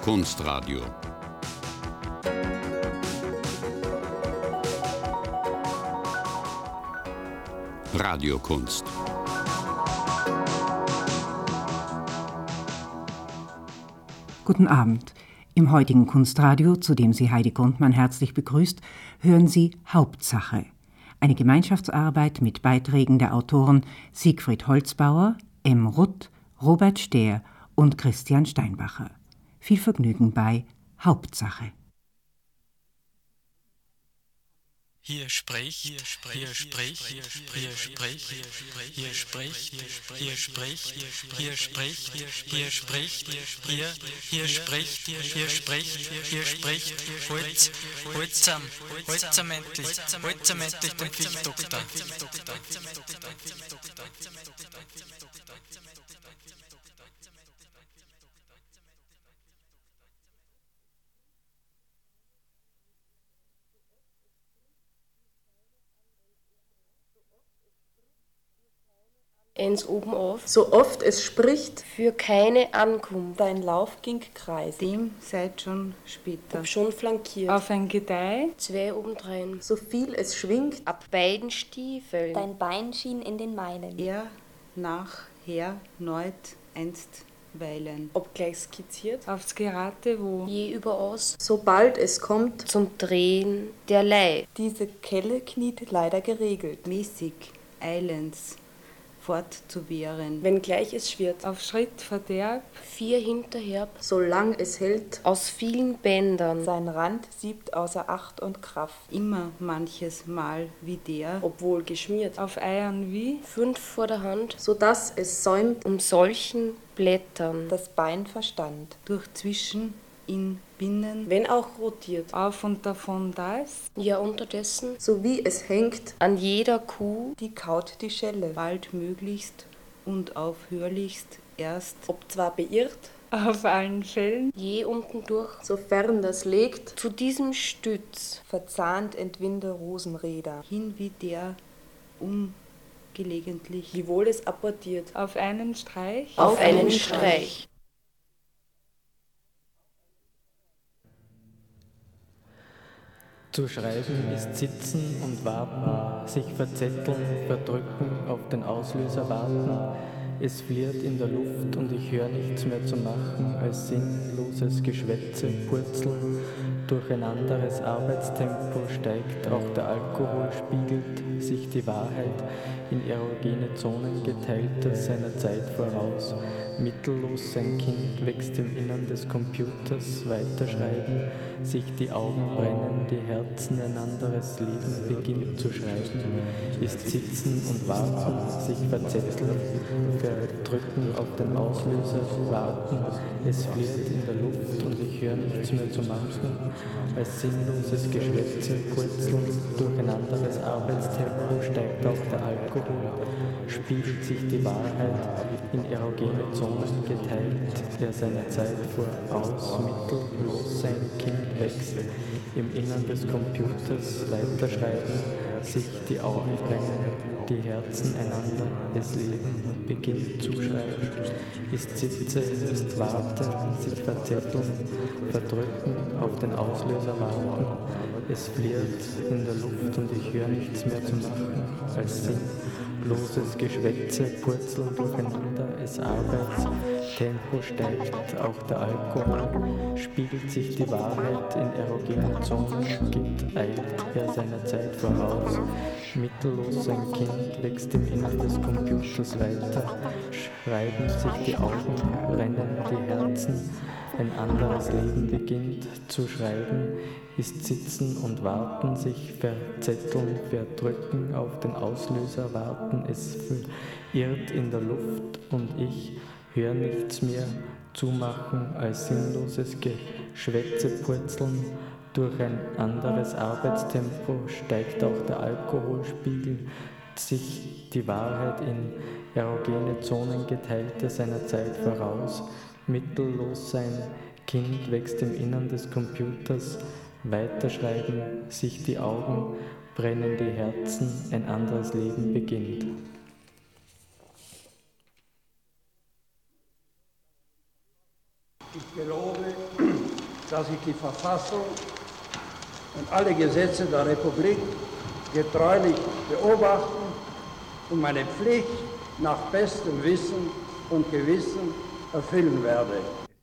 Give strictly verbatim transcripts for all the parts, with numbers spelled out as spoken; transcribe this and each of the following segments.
Kunstradio. Radiokunst. Guten Abend. Im heutigen Kunstradio, zu dem Sie Heidi Grundmann herzlich begrüßt, hören Sie Hauptsache. Eine Gemeinschaftsarbeit mit Beiträgen der Autoren Siegfried Holzbauer, M. Rutt, Robert Stehr und Christian Steinbacher. Viel Vergnügen bei Hauptsache. Hier spricht, hier spricht, hier spricht, hier spricht, hier spricht, hier spricht, hier spricht, hier spricht, hier spricht, hier, hier spricht, hier spricht, hier spricht, Holz, Holzam, Holzam endlich, Holzam endlich den Fichtdoktor. Eins oben auf, so oft es spricht, für keine Ankunft. Dein Lauf ging Kreis, dem seid schon später. Ob schon flankiert, auf ein Gedeih, zwei obendrein, so viel es schwingt, ab beiden Stiefeln. Dein Bein schien in den meinen. Er nachher neut einstweilen, obgleich skizziert, aufs Gerate wo, je überaus, sobald es kommt, zum Drehen derlei. Diese Kelle kniet leider geregelt, mäßig, eilends, fortzuwehren, wenngleich es schwirrt, auf Schritt Verderb, vier hinterherb, solang es hält, aus vielen Bändern, sein Rand siebt außer Acht und Kraft, immer manches Mal wie der, obwohl geschmiert, auf Eiern wie, fünf vor der Hand, so dass es säumt, um solchen Blättern, das Bein verstand, durch zwischen in Binnen, wenn auch rotiert, auf und davon da ist, ja unterdessen, so wie es hängt, an jeder Kuh, die kaut die Schelle, bald möglichst und aufhörlichst erst, ob zwar beirrt, auf allen Fällen, je unten durch, sofern das legt, zu diesem Stütz, verzahnt entwinde Rosenräder, hin wie der umgelegentlich, wiewohl es apportiert, auf einen Streich, auf, auf einen Streich. Zu schreiben ist sitzen und warten, sich verzetteln, verdrücken, auf den Auslöser warten. Es flirrt in der Luft und ich höre nichts mehr zu machen als sinnloses Geschwätze, Purzeln. Durch ein anderes Arbeitstempo steigt auch der Alkohol, spiegelt sich die Wahrheit in erogene Zonen geteiltes seiner Zeit voraus. Mittellos sein Kind wächst im Innern des Computers, weiterschreiben, sich die Augen brennen, die Herzen ein anderes Leben beginnt zu schreiben, ist sitzen und warten, sich verzetteln, verdrücken auf den Auslöser, warten, es flirrt in der Luft und ich höre nichts mehr zu machen, als sinnloses Geschwätze, Purzeln, durch ein anderes Arbeitstempo steigt auch der Alkohol, spiegelt sich die Wahrheit in erogene Zonen geteilt, der seiner Zeit voraus mittellos sein Kind wächst, im Innern des Computers weiterschreiben, sich die Augen brennen, die Herzen einander, es Leben beginnt zu schreiben, ist sitze, ist warte, sich verzetteln, verdrücken, auf den Auslöser warten, es flirrt in der Luft und ich höre nichts mehr zu machen, als sinnloses Geschwätze, Purzeln durcheinander, es Arbeits, Tempo steigt, auch der Alkohol, spiegelt sich die Wahrheit in erogene Zonen, gibt eilt er seiner Zeit voraus, mittellos sein Kind wächst im Innern des Computers weiter, schreiben sich die Augen, brennen die Herzen, ein anderes Leben beginnt zu schreiben, ist sitzen und warten, sich verzetteln, verdrücken, auf den Auslöser warten, es verirrt in der Luft und ich hör nichts mehr zumachen als sinnloses Geschwätze, Purzeln, durch ein anderes Arbeitstempo steigt auch der Alkohol, spiegelt sich die Wahrheit in erogene Zonen geteilte seiner Zeit voraus, mittellos sein Kind wächst im Innern des Computers, weiterschreiben sich die Augen, brennen die Herzen, ein anderes Leben beginnt. Ich gelobe dass ich die Verfassung und alle Gesetze der Republik getreulich beobachten und meine Pflicht nach bestem Wissen und Gewissen erfüllen werde.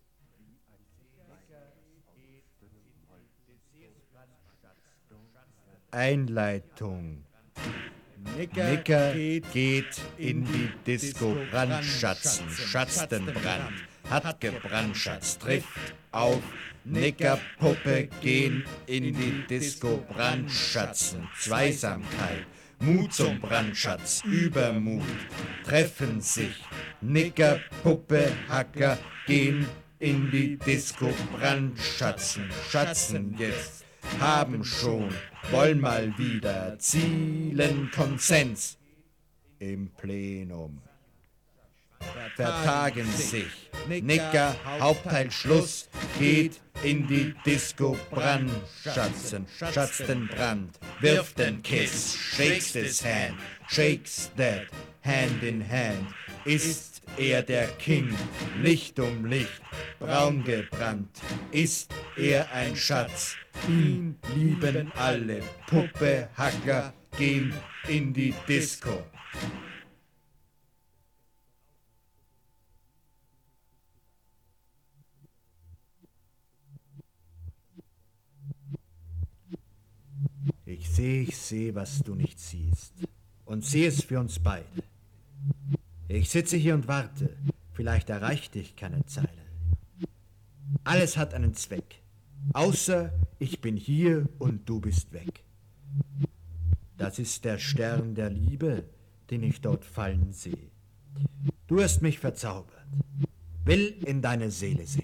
Einleitung. Nicker, Nicker geht, geht in die Disco brandschatzen, schatzt den Brand, hat gebrandschatzt, trifft auf. Nickerpuppe gehen in die Disco brandschatzen, Zweisamkeit, Mut zum Brandschatz, Übermut, treffen sich. Nickerpuppe, Hacker gehen in die Disco brandschatzen, schatzen jetzt, haben schon, wollen mal wieder, zielen Konsens im Plenum. Vertagen sich, Nicker, Hauptteil Schluss, geht in die Disco brandschatzen, schatzt den Brand, wirft den Kiss, shakes his hand, shakes that, hand in hand, ist er der King, Licht um Licht, braun gebrannt, ist er ein Schatz, ihn lieben alle, Puppe, Hacker, gehen in die Disco. Ich seh, ich seh, was du nicht siehst, und seh es für uns beide. Ich sitze hier und warte, vielleicht erreicht dich keine Zeile. Alles hat einen Zweck, außer ich bin hier und du bist weg. Das ist der Stern der Liebe, den ich dort fallen sehe. Du hast mich verzaubert, will in deine Seele sehen.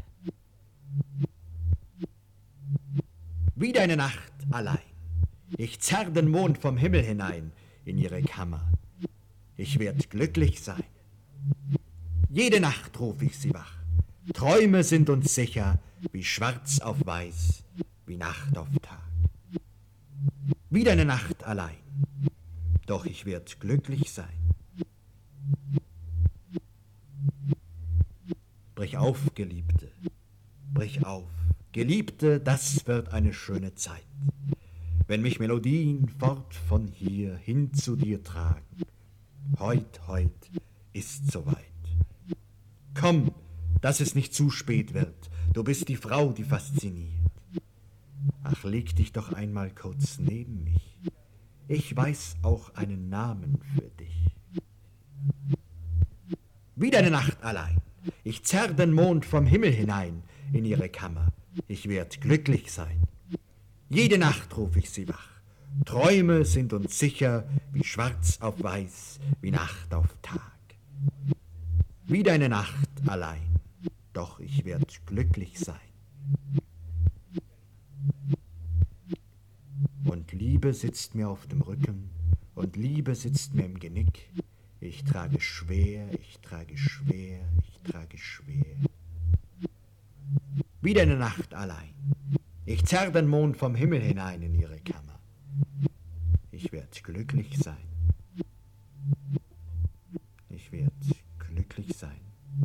Wieder eine Nacht allein. Ich zerr den Mond vom Himmel hinein in ihre Kammer. Ich werd glücklich sein. Jede Nacht ruf ich sie wach. Träume sind uns sicher, wie schwarz auf weiß, wie Nacht auf Tag. Wieder eine Nacht allein, doch ich werd glücklich sein. Brich auf, Geliebte, brich auf. Geliebte, das wird eine schöne Zeit, wenn mich Melodien fort von hier hin zu dir tragen. Heut, heut ist soweit. Komm, dass es nicht zu spät wird, du bist die Frau, die fasziniert. Ach, leg dich doch einmal kurz neben mich, ich weiß auch einen Namen für dich. Wieder eine Nacht allein, ich zerr den Mond vom Himmel hinein in ihre Kammer, ich werd glücklich sein. Jede Nacht ruf ich sie wach. Träume sind uns sicher, wie schwarz auf weiß, wie Nacht auf Tag. Wieder eine Nacht allein, doch ich werd glücklich sein. Und Liebe sitzt mir auf dem Rücken, und Liebe sitzt mir im Genick. Ich trage schwer, ich trage schwer, ich trage schwer. Wieder eine Nacht allein. Ich zerr den Mond vom Himmel hinein in ihre Kammer. Ich werd glücklich sein. Ich werd glücklich sein.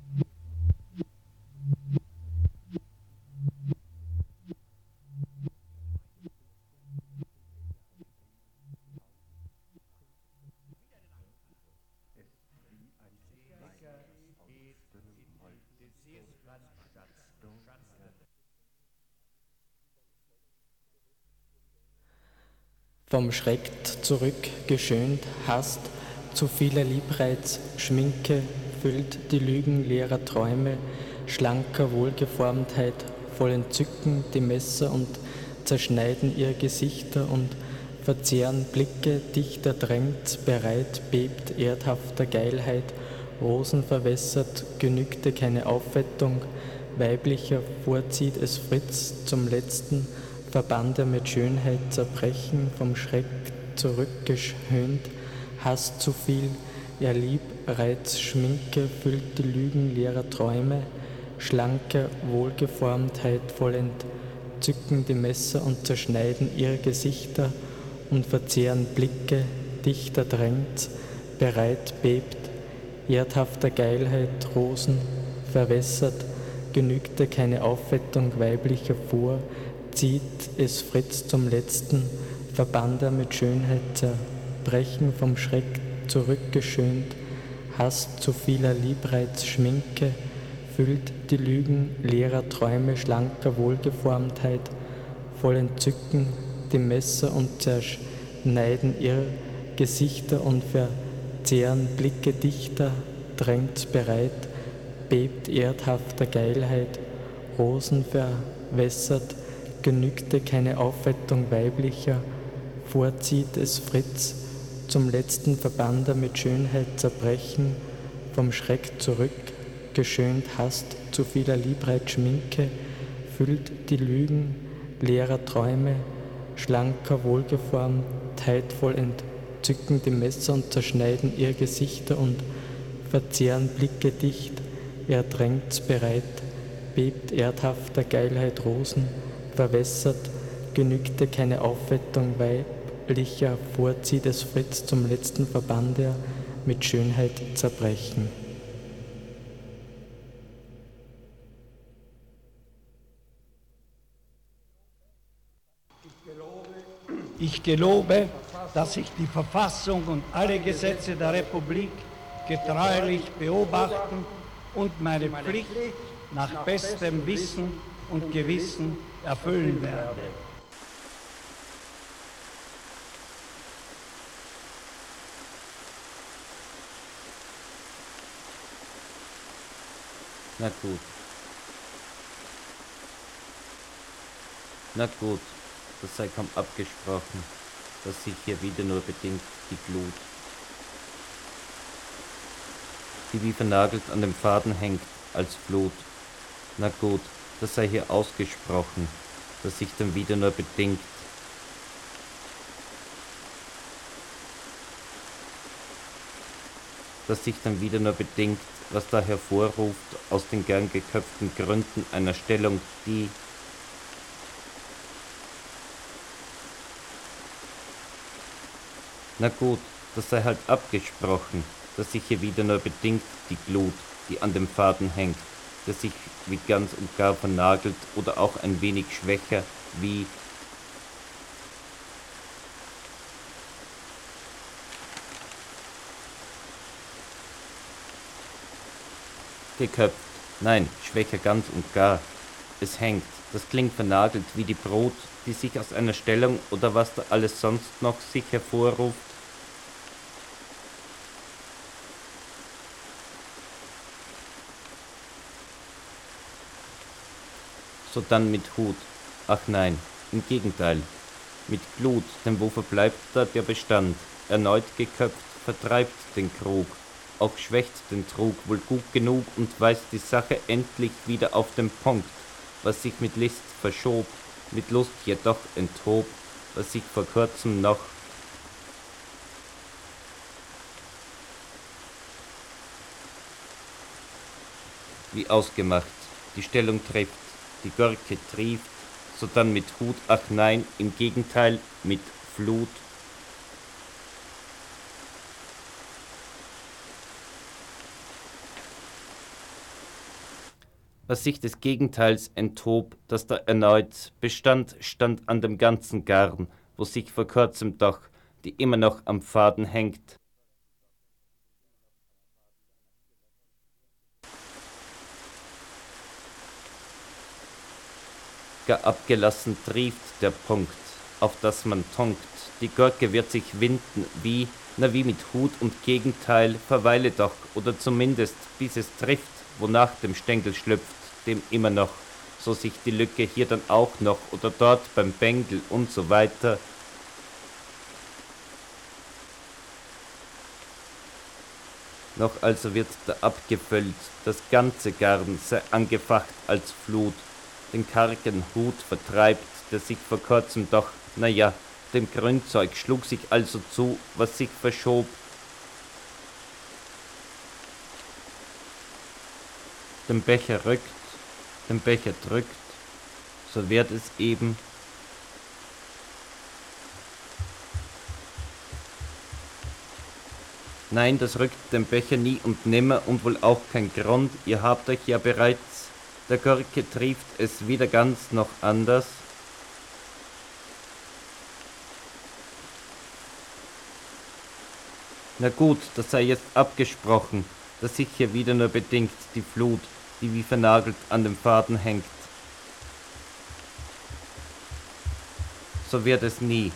Vom Schreck zurück geschönt hast, zu vieler Liebreiz, Schminke füllt die Lügen leerer Träume, schlanker Wohlgeformtheit, voll Entzücken die Messer und zerschneiden ihr Gesichter und verzehren Blicke, dichter drängt, bereit bebt erdhafter Geilheit, Rosen verwässert, genügte keine Aufwettung, weiblicher vorzieht es Fritz zum letzten, Verbande mit Schönheit zerbrechen, vom Schreck zurückgeschönt, Hass zu viel, ihr Liebreiz, Schminke füllt die Lügen leerer Träume, schlanke Wohlgeformtheit voll entzücken die Messer und zerschneiden ihre Gesichter und verzehren Blicke, dichter drängt, bereit bebt, erdhafter Geilheit, Rosen verwässert, genügte keine Aufwettung weiblicher vor, zieht es Fritz zum letzten, verband er mit Schönheit zerbrechen, vom Schreck zurückgeschönt, Hass zu vieler Liebreiz Schminke, füllt die Lügen leerer Träume schlanker Wohlgeformtheit, voll Entzücken die Messer und zerschneiden ihr Gesichter und verzehren Blicke dichter, drängt bereit, bebt erdhafter Geilheit, Rosen verwässert, genügte keine Aufwettung weiblicher, vorzieht es Fritz, zum letzten verband er mit Schönheit zerbrechen, vom Schreck zurück, geschönt hasst zu vieler Liebreiz Schminke, füllt die Lügen leerer Träume, schlanker Wohlgeformtheit voll entzücken die Messer und zerschneiden ihr Gesichter und verzehren Blicke dicht, er drängt's bereit, bebt erdhafter Geilheit Rosen, verwässert, genügte keine Aufwettung weiblicher, vorzieht es Fritz zum letzten verband er mit Schönheit zerbrechen. Ich gelobe, dass ich die Verfassung und alle Gesetze der Republik getreulich beobachten und meine Pflicht nach bestem Wissen und Gewissen erfüllen werde. Na gut. Na gut, das sei kaum abgesprochen, dass sich hier wieder nur bedingt die Glut, die wie vernagelt an dem Faden hängt, als Flut. Na gut, das sei hier ausgesprochen, dass sich dann wieder nur bedingt dass sich dann wieder nur bedingt, was da hervorruft aus den gern geköpften Gründen einer Stellung, die Na gut, das sei halt abgesprochen, dass sich hier wieder nur bedingt die Glut, die an dem Faden hängt, der sich wie ganz und gar vernagelt oder auch ein wenig schwächer wie geköpft, nein, schwächer ganz und gar. Es hängt, das klingt vernagelt wie die Brut, die sich aus einer Stellung oder was da alles sonst noch sich hervorruft. So dann mit Hut. Ach nein, im Gegenteil. Mit Glut, denn wo verbleibt da der Bestand? Erneut geköpft, vertreibt den Krug. Auch schwächt den Trug wohl gut genug und weist die Sache endlich wieder auf den Punkt, was sich mit List verschob, mit Lust jedoch enthob, was sich vor kurzem noch wie ausgemacht, die Stellung trifft, die Gurke trieft, sodann mit Hut, ach nein, im Gegenteil, mit Flut. Was sich des Gegenteils enthob, das da erneut bestand, stand an dem ganzen Garn, wo sich vor kurzem doch, die immer noch am Faden hängt, gar abgelassen trieft der Punkt, auf das man tunkt. Die Gurke wird sich winden, wie, na wie mit Hut und Gegenteil, verweile doch, oder zumindest, bis es trifft, wonach dem Stängel schlüpft, dem immer noch, so sich die Lücke hier dann auch noch, oder dort beim Bängel und so weiter. Noch also wird da abgefüllt, das ganze Garn sei angefacht als Flut, den kargen Hut vertreibt, der sich vor kurzem doch, na ja, dem Grünzeug schlug sich also zu, was sich verschob. Den Becher rückt, den Becher drückt, so wird es eben. Nein, das rückt den Becher nie und nimmer und wohl auch kein Grund, ihr habt euch ja bereits der Gurke trieft es weder ganz noch anders. Na gut, das sei jetzt abgesprochen, dass sich hier wieder nur bedingt die Flut, die wie vernagelt an dem Faden hängt. So wird es nie.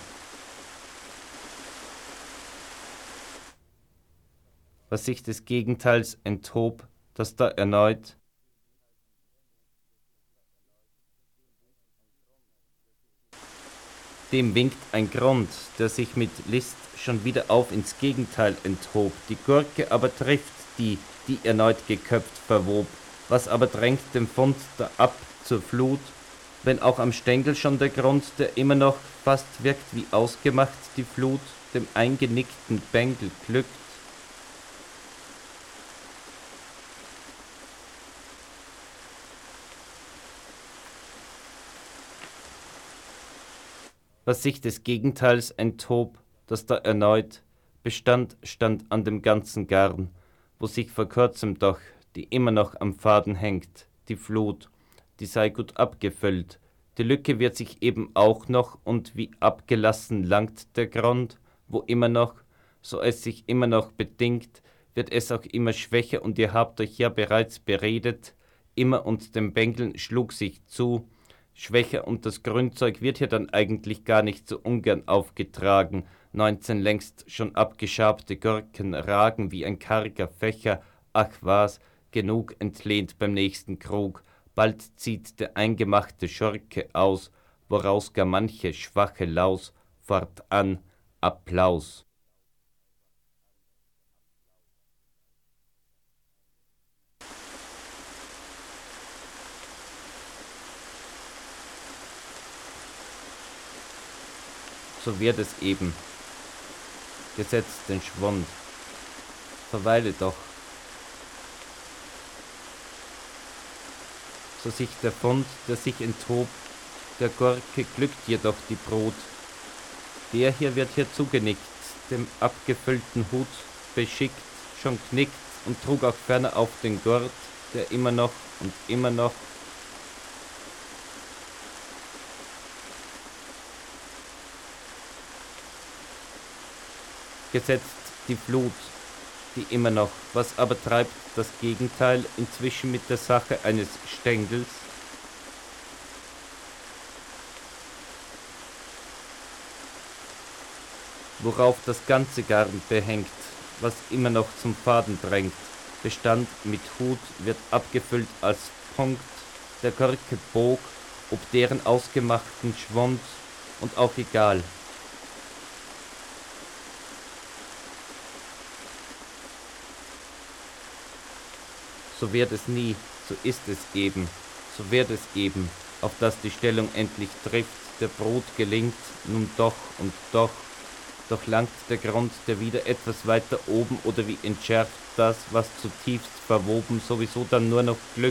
Was sich des Gegenteils enthob, das da erneut dem winkt ein Grund, der sich mit List schon wieder auf ins Gegenteil enthob. Die Gurke aber trifft die, die erneut geköpft verwob. Was aber drängt den Fund da ab zur Flut, wenn auch am Stängel schon der Grund, der immer noch fast wirkt wie ausgemacht die Flut, dem eingenickten Bengel glückt? Was sich des Gegenteils enthob, das da erneut bestand, stand an dem ganzen Garn, wo sich vor kurzem doch, die immer noch am Faden hängt, die Flut, die sei gut abgefüllt, die Lücke wird sich eben auch noch, und wie abgelassen langt der Grund, wo immer noch, so es sich immer noch bedingt, wird es auch immer schwächer, und ihr habt euch ja bereits beredet, immer und dem Bengeln schlug sich zu, schwächer, und das Grünzeug wird hier dann eigentlich gar nicht so ungern aufgetragen. Neunzehn längst schon abgeschabte Gurken ragen wie ein karger Fächer. Ach was, genug entlehnt beim nächsten Krug. Bald zieht der eingemachte Schurke aus, woraus gar manche schwache Laus fortan Applaus. So wird es eben. Gesetzt den Schwund. Verweile doch. So sich der Fund, der sich enthob, der Gurke glückt jedoch die Brot. Der hier wird hier zugenickt, dem abgefüllten Hut beschickt, schon knickt und trug auch ferner auf den Gurt, der immer noch und immer noch gesetzt die Flut, die immer noch, was aber treibt das Gegenteil inzwischen mit der Sache eines Stängels? Worauf das ganze Garn behängt, was immer noch zum Faden drängt, Bestand mit Hut wird abgefüllt als Punkt, der Gurke bog, ob deren ausgemachten Schwund, und auch egal. So wird es nie, so ist es eben, so wird es eben, auf das die Stellung endlich trifft, der Brot gelingt, nun doch und doch, doch langt der Grund, der wieder etwas weiter oben, oder wie entschärft das, was zutiefst verwoben, sowieso dann nur noch glückt,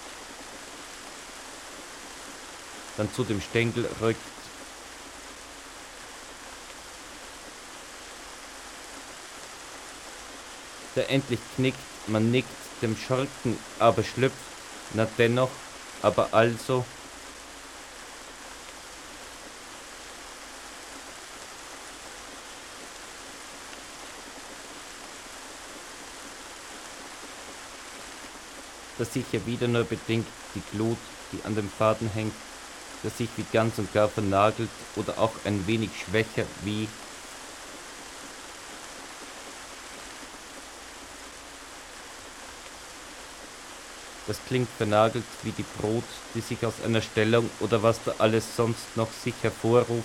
dann zu dem Stängel rückt. Der endlich knickt, man nickt, dem Schurken aber schlüpft, na dennoch, aber also, dass sich ja wieder nur bedingt die Glut, die an dem Faden hängt, dass sich wie ganz und gar vernagelt oder auch ein wenig schwächer wie das klingt vernagelt wie die Brot, die sich aus einer Stellung oder was da alles sonst noch sich hervorruft.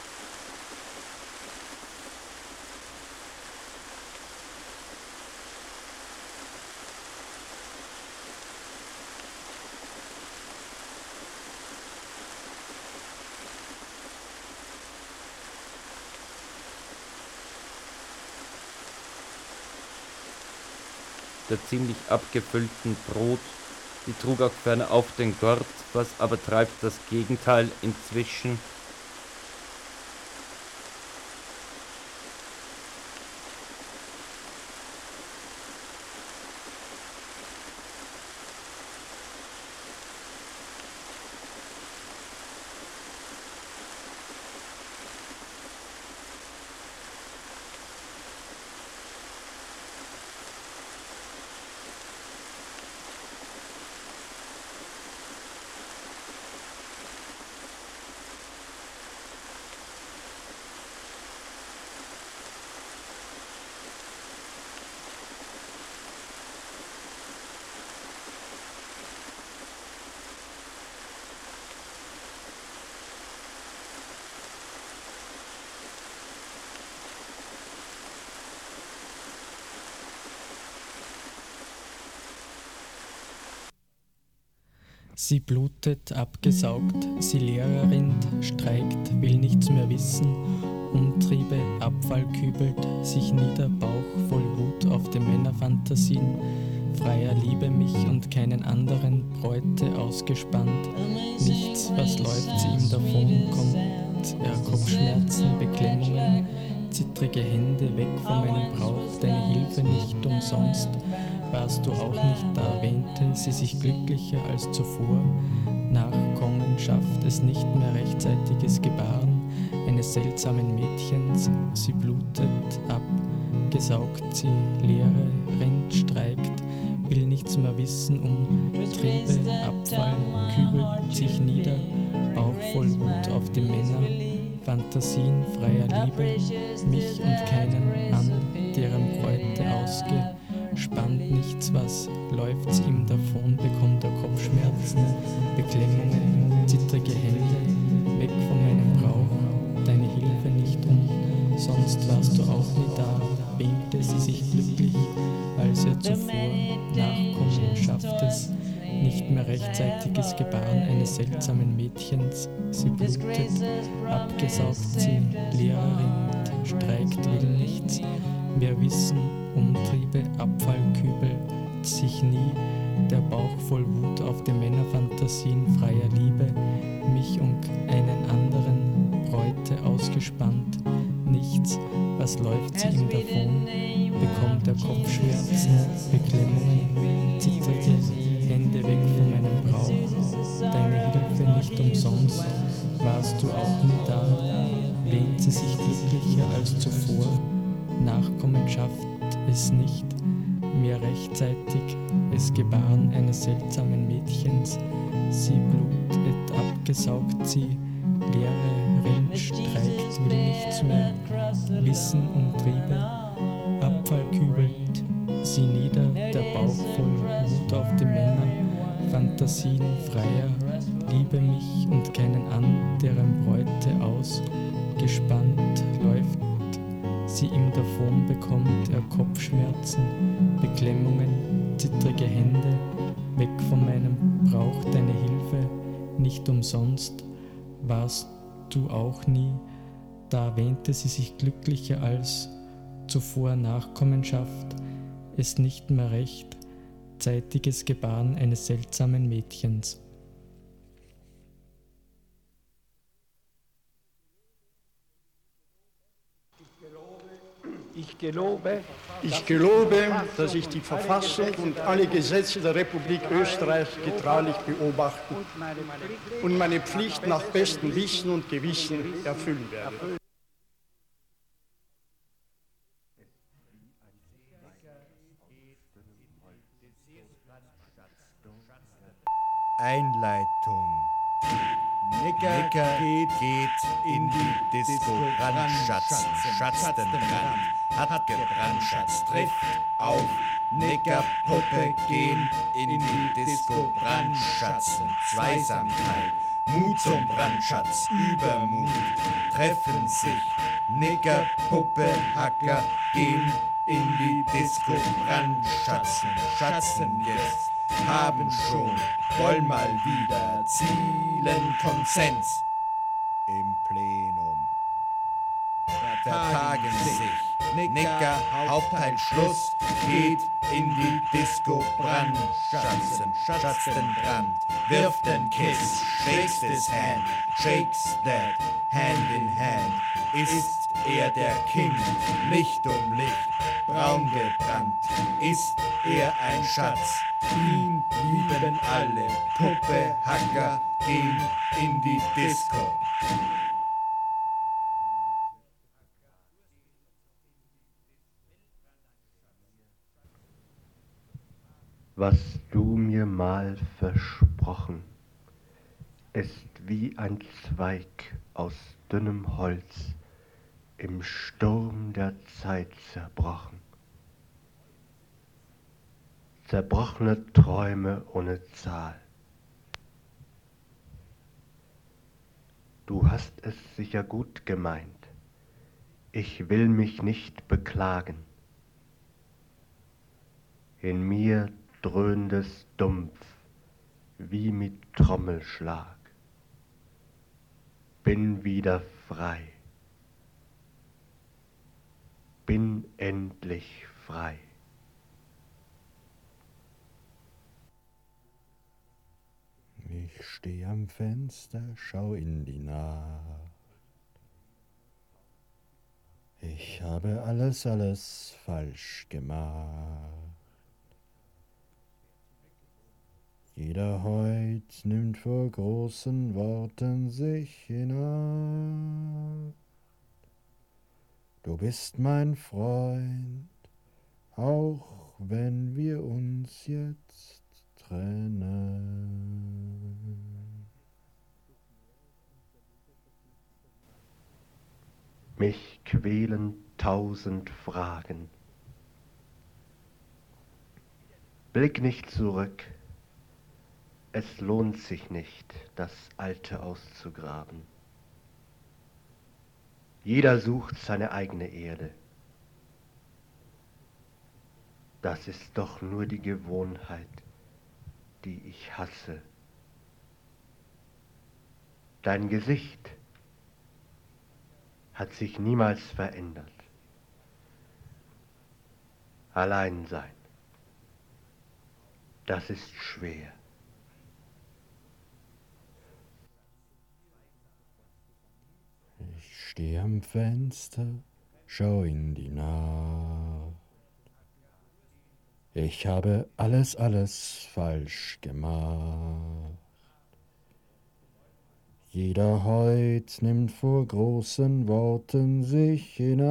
Der ziemlich abgefüllten Brot, die trug auch ferner auf den Gurt, was aber treibt das Gegenteil inzwischen. Sie blutet, abgesaugt, sie leerer rinnt, streikt, will nichts mehr wissen, Umtriebe, Abfall kübelt, sich nieder, Bauch voll Wut auf die Männerfantasien, freier Liebe mich und keinen anderen, Bräute ausgespannt, nichts, was läuft, sie ihm davon, kommt er Kopfschmerzen, Beklemmungen, zittrige Hände, weg von meinem Brauch, deine Hilfe nicht umsonst, warst du auch nicht da, wähnte sie sich glücklicher als zuvor, Nachkommen schafft es nicht mehr rechtzeitiges Gebaren eines seltsamen Mädchens, sie blutet ab, gesaugt sie, Leere, rinnt, streikt, will nichts mehr wissen, um Triebe, Abfall, kübelt sich nieder, Bauch voll Wut auf die Männer, Fantasien freier Liebe, mich und keinen an, deren Bräute ausgespannt, nichts, was läuft sie ihm davon, bekommt er Kopfschmerzen, Beklemmungen, zittrige Hände, weg von meinem Brauch, deine Hilfe nicht um, sonst warst du auch nie da, wähnte sie sich glücklich, als er zuvor, Nachkommen schafft es, nicht mehr rechtzeitiges Gebaren eines seltsamen Mädchens, sie blutet, abgesaugt sie, leerer rinnt, streikt, will nichts, mehr wissen, Umtriebe, Abfall kübelt sich nie, der Bauch voll Wut auf die Männerfantasien freier Liebe, mich und einen anderen, Bräute ausgespannt, nichts, was läuft sie ihm davon, bekommt er Kopfschmerzen, Beklemmungen, zittrige Hände weg von meinem Brauch, deine Hilfe nicht umsonst, warst du auch nie da, wähnt sie sich glücklicher als zuvor, Nachkommen schafft es nicht, mehr rechtzeitig es Gebaren eines seltsamen Mädchens, sie blutet, abgesaugt sie, Leere rinnt, streikt, will nichts mehr wissen, Umtriebe, Abfall kübelt sie nieder, der Bauch voll Wut auf die Männer, Fantasien freier, liebe mich und keinen an, deren Bräute ausgespannt läuft, sie ihm davon, bekommt er Kopfschmerzen, Beklemmungen, zittrige Hände, weg von meinem Brauch, deine Hilfe nicht umsonst, warst du auch nie, da wähnte sie sich glücklicher als zuvor, Nachkommenschaft, es nicht mehr recht, zeitiges Gebaren eines seltsamen Mädchens. Ich gelobe, ich gelobe, dass ich die Verfassung und alle Gesetze der Republik Österreich getreulich beobachten und meine Pflicht nach bestem Wissen und Gewissen erfüllen werde. Einleitung. Nicker, Nicker geht, geht in die Disco, Brandschatzen, schatzt den Brand, hat gebrandschatzt, trifft auf Nickerpuppe, gehen in die Disco, Brandschatzen, Zweisamkeit, Mut zum Brandschatz, Übermut, treffen sich Nickerpuppe, Hacker, gehen in die Disco, Brandschatzen, schatzen jetzt. Haben schon, wollen mal wieder zielen Konsens im Plenum. Vertagen sich, Nicker, Hauptteil Schluss, geht in die Disco, Brandschatzen, schatzt den Brand, wirft den Kiss, shakes his hand, shakes that, hand in hand, ist er der King, Licht um Licht, braun gebrannt, ist er ein Schatz, ihn lieben alle, Puppe, Hacker, gehen in die Disco. Was du mir mal versprochen, ist wie ein Zweig aus dünnem Holz im Sturm der Zeit zerbrochen. Zerbrochene Träume ohne Zahl. Du hast es sicher gut gemeint, ich will mich nicht beklagen. In mir dröhnt es dumpf, wie mit Trommelschlag. Bin wieder frei. Bin endlich frei. Ich steh am Fenster, schau in die Nacht. Ich habe alles, alles falsch gemacht. Jeder heut nimmt vor großen Worten sich in Acht. Du bist mein Freund, auch wenn wir uns jetzt trennen. Mich quälen tausend Fragen. Blick nicht zurück. Es lohnt sich nicht, das Alte auszugraben. Jeder sucht seine eigene Erde. Das ist doch nur die Gewohnheit, die ich hasse. Dein Gesicht hat sich niemals verändert. Allein sein, das ist schwer. Ich steh am Fenster, schau in die Nacht. Ich habe alles, alles falsch gemacht. Jeder heut nimmt vor großen Worten sich in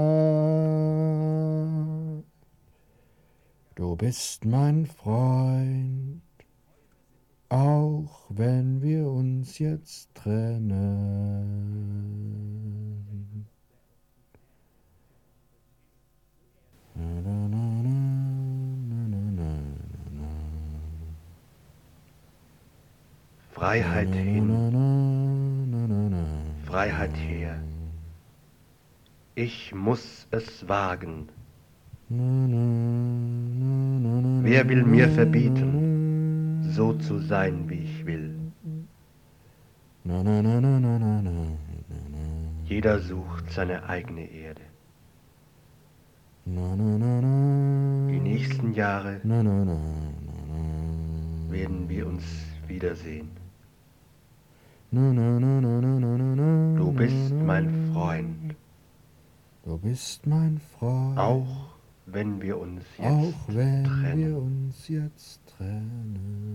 Acht. Du bist mein Freund, auch wenn wir uns jetzt trennen. Na, na, na, na, na, na, na. Freiheit hin, Na, na, na, na, na. Freiheit her. Ich muss es wagen. Wer will mir verbieten, so zu sein, wie ich will? Jeder sucht seine eigene Erde. Die nächsten Jahre werden wir uns wiedersehen. Du bist mein Freund. Du bist mein Freund. Auch wenn wir uns jetzt Auch wenn trennen. wir uns jetzt trennen.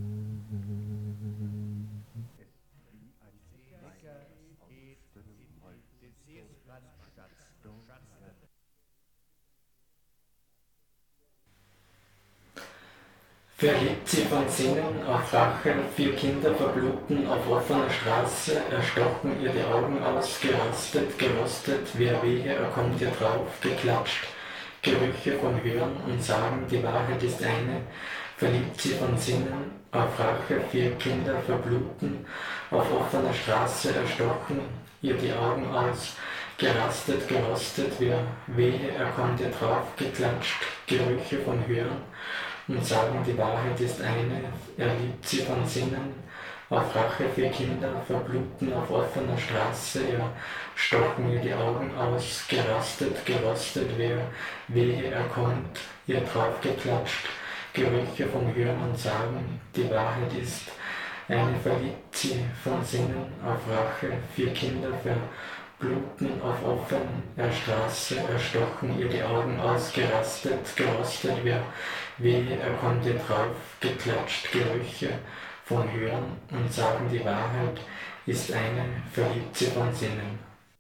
Verliebt sie von Sinnen auf Rache, vier Kinder verbluten auf offener Straße, erstochen ihr die Augen aus, gerastet, gerostet, wer wehe, er kommt ihr drauf, geklatscht. Gerüche von Hören und Sagen, die Wahrheit ist eine, verliebt sie von Sinnen auf Rache, vier Kinder verbluten auf offener Straße, erstochen ihr die Augen aus, gerastet, gerostet, wer wehe, er kommt ihr drauf, geklatscht. Gerüche von Hören und Sagen, die Wahrheit ist eine, er liebt sie von Sinnen, auf Rache vier Kinder verbluten auf offener Straße, er stochen ihr die Augen aus, gerastet, gerostet, wer wehe, er kommt, ihr draufgeklatscht, Gerüche von Hören und Sagen, die Wahrheit ist eine, verliebt sie von Sinnen, auf Rache vier Kinder verbluten auf offener Straße, erstochen ihr die Augen aus, gerastet, gerostet, wer wehe, er kommt ihr drauf, geklatscht, Gerüche von Hören und Sagen, die Wahrheit ist eine, verliebt sie von Sinnen.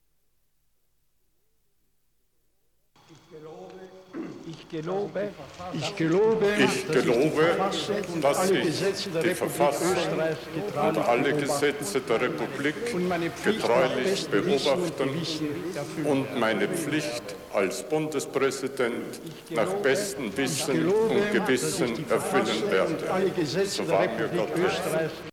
Ich gelobe, ich gelobe, ich gelobe, dass ich die Verfassung und alle Gesetze der Republik getreulich beobachten und meine Pflicht als Bundespräsident nach bestem Wissen und Gewissen erfüllen werde. So wahr mir Gott hilft.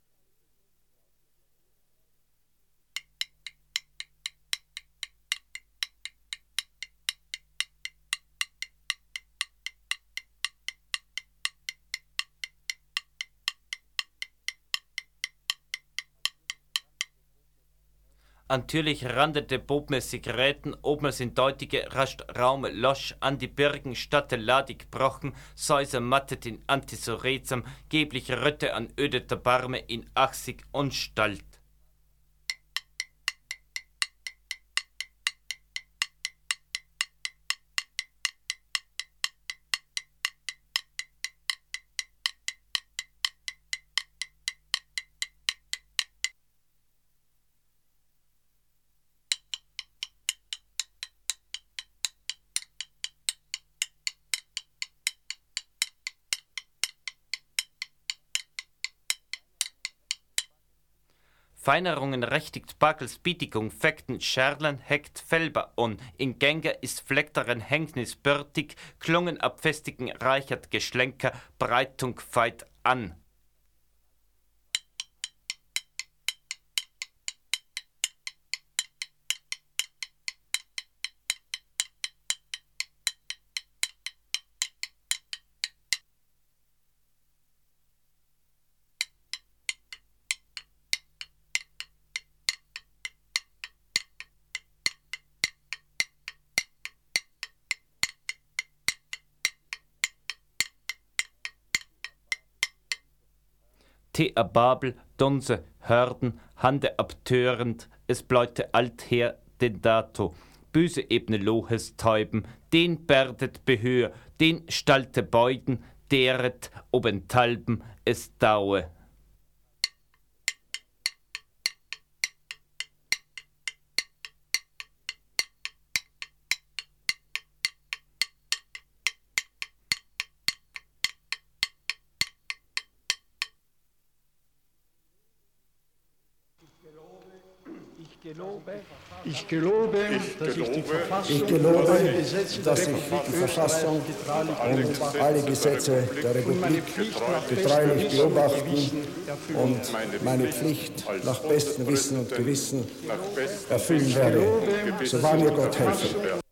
Natürlich randete bobmäßig Räten, ob mir's in deutige rasch Raume losch an die Birgen statte ladig brochen, Säuse mattet in Antisorezam, geblich Rötte an ödeter Barme in achsig Unstalt. Feinerungen rechtigt Bagels Bietigung, Fekten, Scherlen, heckt Felber on, in Gänge ist Flekteren Hängnis börtig, Klungen abfestigen reichert Geschlenker, Breitung feit an. Thea Babel, Donse, Hörden, Hande abtörend, es bleute alther den Dato. Böse ebne Lohes Täuben, den berdet Behör, den stalte Beuden, deret obentalben es daue. Ich gelobe, Ich dass ich die gelobe, Verfassung, Ich gelobe, alle Gesetze dass der ich die Republik Verfassung und und alle Gesetze der Republik getreulich beobachten und meine Pflicht nach bestem Wissen und Gewissen erfüllen werde, so wahr mir Gott helfe.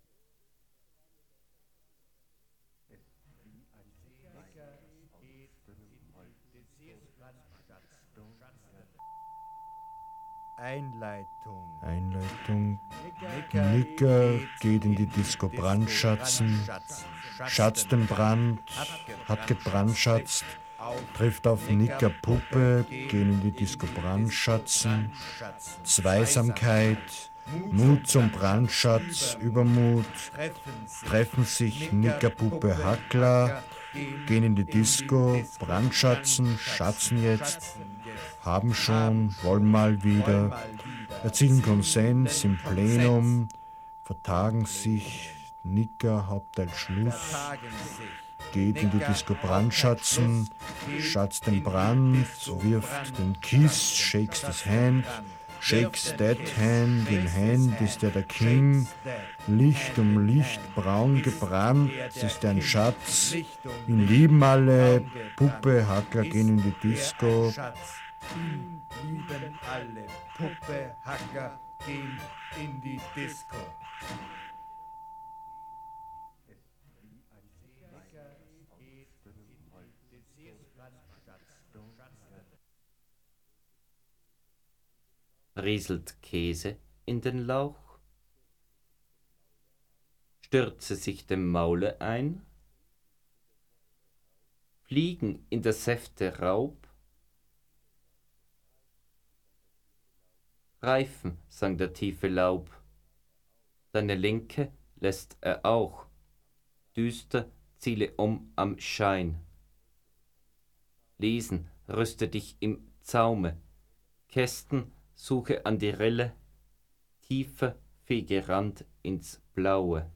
Einleitung. Einleitung. Nicker geht in die Disco Brandschatzen, schatzt den Brand, hat gebrandschatzt, trifft auf Nicker Puppe, gehen in die Disco Brandschatzen, Zweisamkeit, Mut zum Brandschatz, Übermut, treffen sich Nicker Puppe Hackler, gehen in die Disco, brandschatzen, schatzen jetzt, haben schon, wollen mal wieder, erzielen Konsens im Plenum, vertagen sich, Nicker, Hauptteil Schluss, geht in die Disco brandschatzen, schatzt den Brand, wirft den Kiss, shakes das Hand, shakes that hand, in Hand ist er der King, Licht um Licht, braun gebrannt, ist ein Schatz, ihn lieben alle, Puppe, Hackler gehen in die Disco, Ihn lieben alle, Puppe, Hacker gehen in die Disco. Rieselt Käse in den Lauch, stürze sich dem Maule ein, fliegen in der Säfte Raub, Reifen, sang der tiefe Laub, deine Linke lässt er auch, düster ziele um am Schein. Lesen, rüste dich im Zaume, Kästen, suche an die Rille, tiefer fege Rand ins Blaue.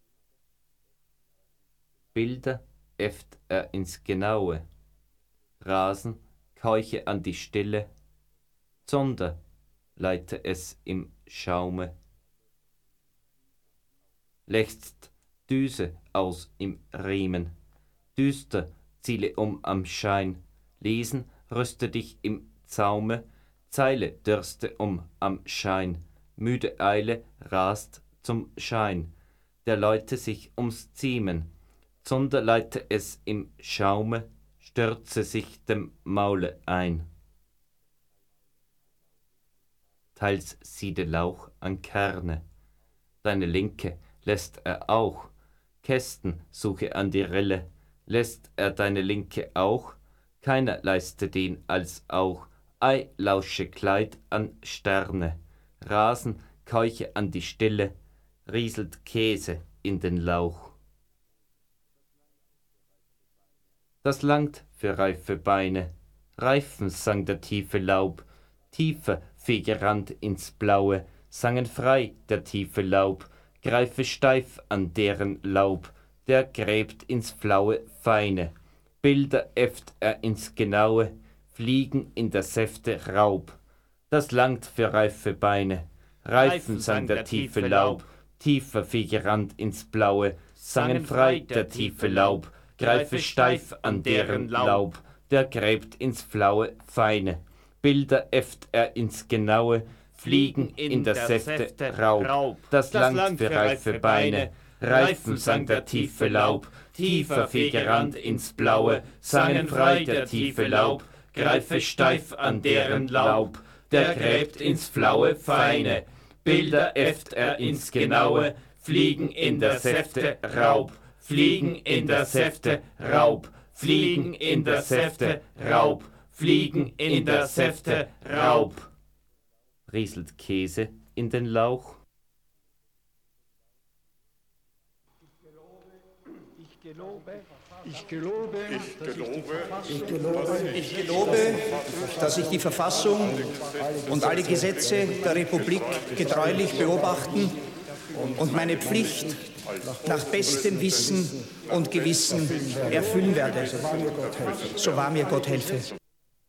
Bilder äfft er ins Genaue, Rasen, keuche an die Stille, Zonder, leite es im Schaume. Lechzt Düse aus im Riemen, düster ziele um am Schein, lesen, rüste dich im Zaume, Zeile dürste um am Schein, müde Eile rast zum Schein, der Leute sich ums Ziemen, Zunder leite es im Schaume, stürze sich dem Maule ein. teils Siedelauch an Kerne. Deine Linke lässt er auch, Kästen suche an die Rille, lässt er deine Linke auch, keiner leiste den als auch, ei lausche Kleid an Sterne, Rasen keuche an die Stille, rieselt Käse in den Lauch. Das langt für reife Beine, Reifen sang der tiefe Laub, tiefer Fegerand ins Blaue, sangen frei der tiefe Laub, greife steif an deren Laub, der gräbt ins Flaue Feine, Bilder äfft er ins Genaue, fliegen in der Säfte Raub. Das langt für reife Beine, Reifen sang der tiefe Laub, tiefer Fegerand ins Blaue, sangen frei der tiefe Laub, greife steif an deren Laub, der gräbt ins Flaue Feine, Bilder äfft er ins Genaue, fliegen in der Säfte Raub. Das langt für reife Beine, Reifen sang der tiefe Laub, tiefer Fegerand ins Blaue, sangen frei der tiefe Laub, greife steif an deren Laub, der gräbt ins Flaue Feine, Bilder äfft er ins Genaue, fliegen in der Säfte Raub, fliegen in der Säfte Raub, fliegen in der Säfte Raub, fliegen in der Säfte Raub. Rieselt Käse in den Lauch? Ich gelobe, ich gelobe, Ich gelobe, ich gelobe, dass ich die Verfassung und alle Gesetze der Republik getreulich beobachten und meine Pflicht nach bestem Wissen und Gewissen erfüllen werde. So wahr mir Gott helfe.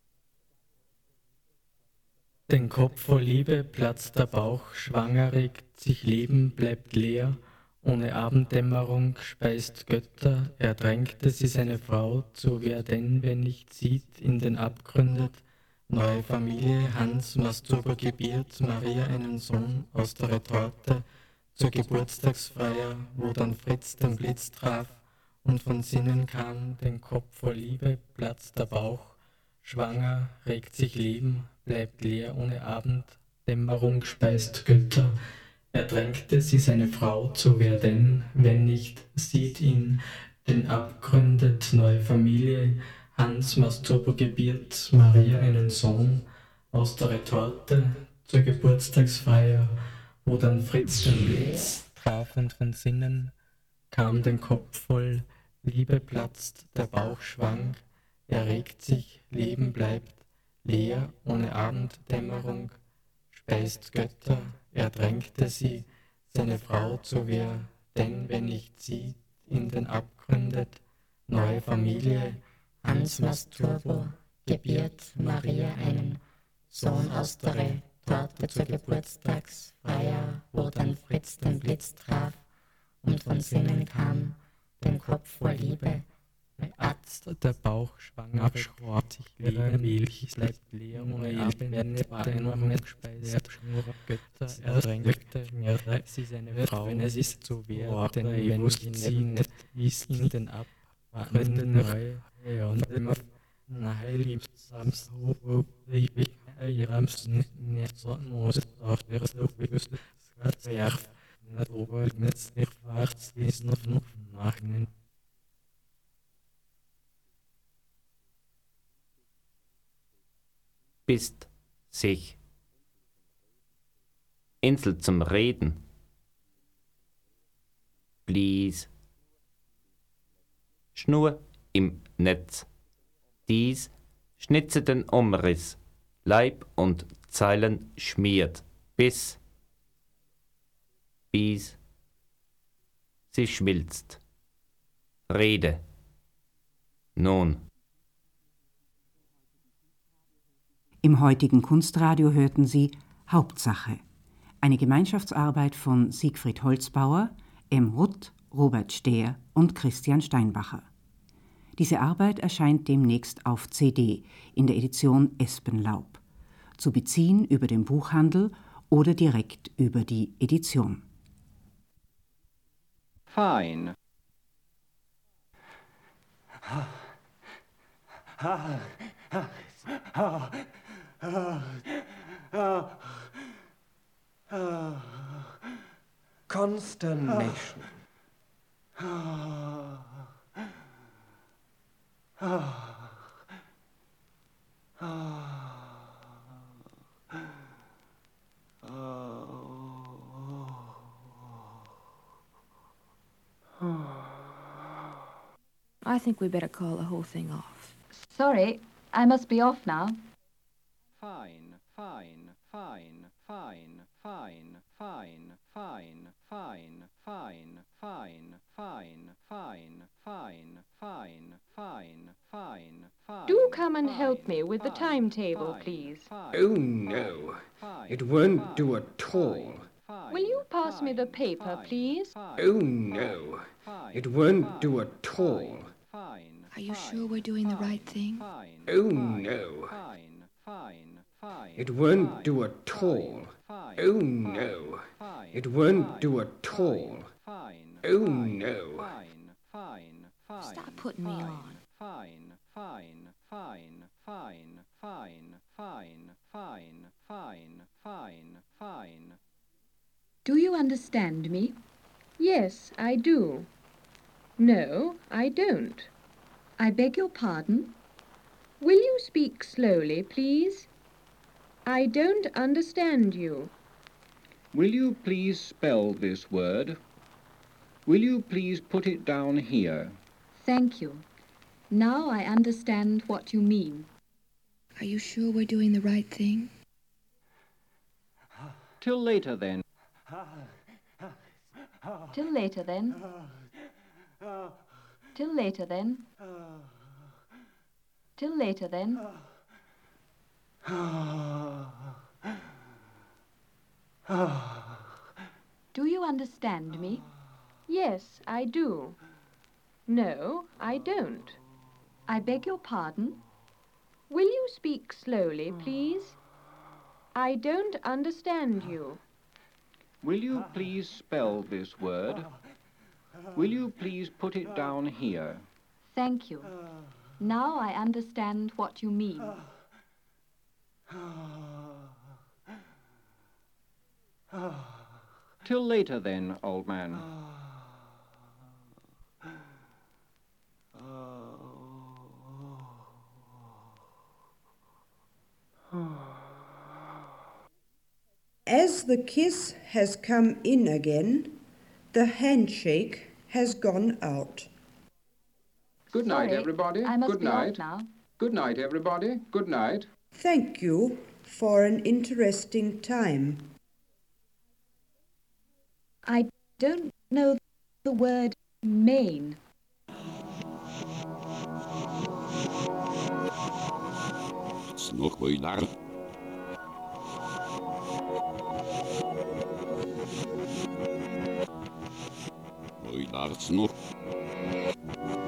Den Kopf vor Liebe platzt der Bauch, schwanger regt sich Leben, bleibt leer. Ohne Abenddämmerung speist Götter, erdrängte sie seine Frau, zu wer denn, wenn nicht sieht, in den Abgründet. Neue Familie, Hans Masturber gebiert, Maria einen Sohn aus der Retorte, zur Geburtstagsfeier, wo dann Fritz den Blitz traf und von Sinnen kam, den Kopf vor Liebe platzt der Bauch, schwanger regt sich Leben, bleibt leer ohne Abenddämmerung speist Götter. Erdrängte sie seine Frau, zu wer denn, wenn nicht, sieht ihn, den abgründet neue Familie, Hans Masturbo gebiert, Maria einen Sohn, aus der Retorte, zur Geburtstagsfeier, wo dann Fritz den Blitz traf und von Sinnen, kam den Kopf voll, Liebe platzt, der Bauch schwank, er regt sich, Leben bleibt, leer, ohne Abenddämmerung, speist Götter, erdrängte sie, seine Frau zu wer, denn wenn nicht sieht, in den Abgründet, neue Familie, Hans Masturbo gebiert Maria einen Sohn aus der Retorte zur Geburtstagsfeier, wo dann Fritz den Blitz traf und von Sinnen kam, den Kopf vor Liebe, Arzt, der Bauch schwanger beschrort sich ihre Milch, es bleibt leer, ohne Abend war ein Moment gespeist, Götter erdrängte mir sie seine Frau, es ist so wer, denn wenn ich sie nicht wies in den Abgründen neu, und immer nahe liebst samst so, ich bin ihrams nicht so muss, auch der so bewusst, es werf, nicht ober, mit sich warts, wie es noch nachnehmen. Bist sich. Insel zum Reden. Blies. Schnur im Netz. Dies schnitze den Umriss, Leib und Zeilen schmiert, bis, bis, sie schmilzt. Rede. Nun. Im heutigen Kunstradio hörten Sie Hauptsache, eine Gemeinschaftsarbeit von Siegfried Holzbauer, M. Rutt, Robert Stehr und Christian Steinbacher. Diese Arbeit erscheint demnächst auf C D in der Edition Espenlaub, zu beziehen über den Buchhandel oder direkt über die Edition. Fine. consternation. I think we better call the whole thing off. Sorry, I must be off now. Fine, fine, fine, fine, fine, fine, fine, fine, fine, fine, fine, fine, fine, fine, fine, fine, fine. Do come and help me with the timetable, please. Oh no, it won't do at all. Will you pass me the paper, please? Oh no, it won't do at all. Are you sure we're doing the right thing? Oh no, it won't do at all. Oh no, it won't do at all. Oh no. Stop putting me on. Fine, fine, fine, fine, fine, fine, fine, fine, fine, fine. Do you understand me? Yes, I do. No, I don't. I beg your pardon. Will you speak slowly, please? I don't understand you. Will you please spell this word? Will you please put it down here? Thank you. Now I understand what you mean. Are you sure we're doing the right thing? Till later, then. Till later, then. Till later, then. Till later, then. Do you understand me? Yes, I do. No, I don't. I beg your pardon. Will you speak slowly, please? I don't understand you. Will you please spell this word? Will you please put it down here? Thank you. Now I understand what you mean. Till later, then, old man. As the kiss has come in again, the handshake has gone out. Good night, Sorry, everybody. I must Good be night. off now. Good night, everybody. Good night. Thank you for an interesting time. I don't know the word main. Nog wil je daar? Wil je daar nog?